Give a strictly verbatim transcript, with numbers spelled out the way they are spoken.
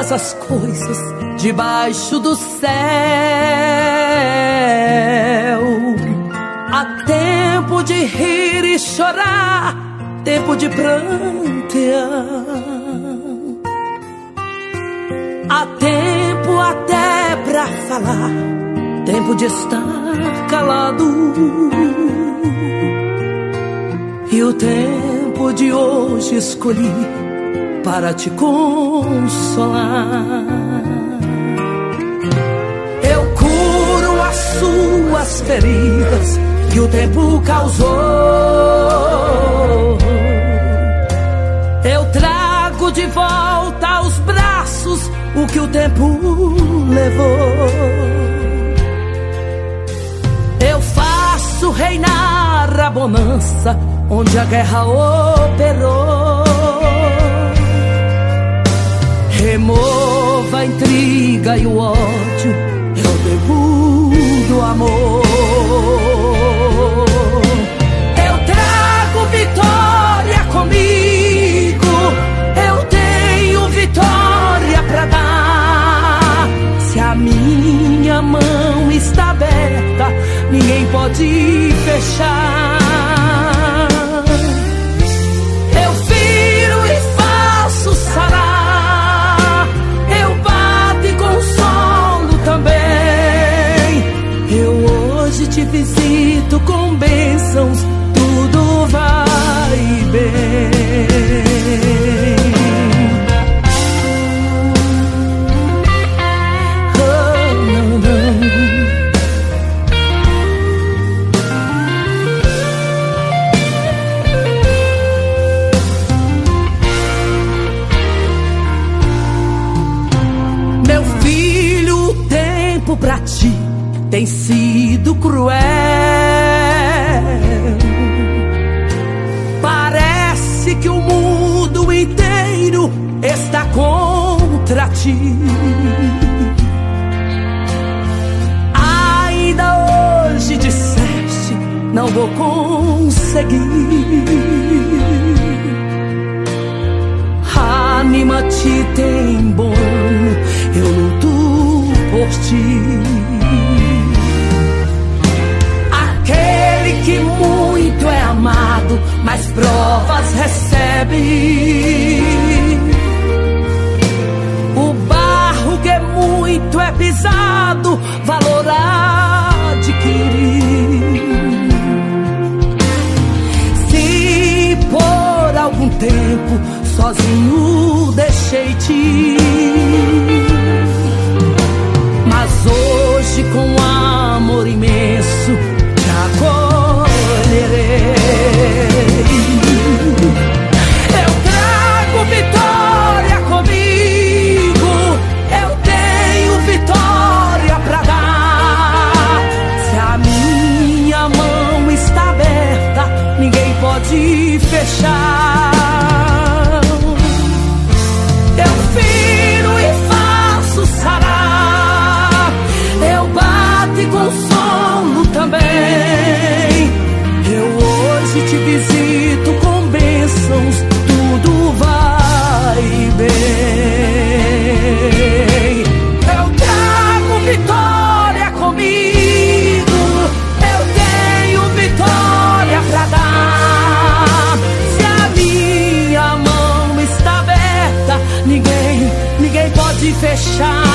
todas as coisas debaixo do céu. Há tempo de rir e chorar, tempo de prantear. Há tempo até pra falar, tempo de estar calado. E o tempo de hoje escolhi para te consolar. Eu curo as suas feridas que o tempo causou. Eu trago de volta aos braços o que o tempo levou. Eu faço reinar a bonança onde a guerra operou. Remova a intriga e o ódio, eu bebo do amor. Eu trago vitória comigo, eu tenho vitória pra dar. Se a minha mão está aberta, ninguém pode fechar. Eu viro e faço sarar, eu bato e consolo também. Eu hoje te visito com bênçãos, tudo vai bem. Pra ti tem sido cruel. Parece que o mundo inteiro está contra ti. Ainda hoje disseste, não vou conseguir. Anima-te, tem bom, eu luto por ti. Aquele que muito é amado, mas provas recebe. O barro que muito é pisado, valor adquire. Se por algum tempo sozinho deixei-te, mas hoje com amor imenso te acolherei. Eu trago vitória comigo, eu tenho vitória pra dar. Se a minha mão está aberta, ninguém pode fechar. Eu viro e faço sarar, eu bato e consolo também. Eu hoje te visito com bênçãos, tudo vai bem. Eu trago vitória comigo, eu tenho vitória pra dar. Se a minha mão está aberta, ninguém, ninguém pode fechar.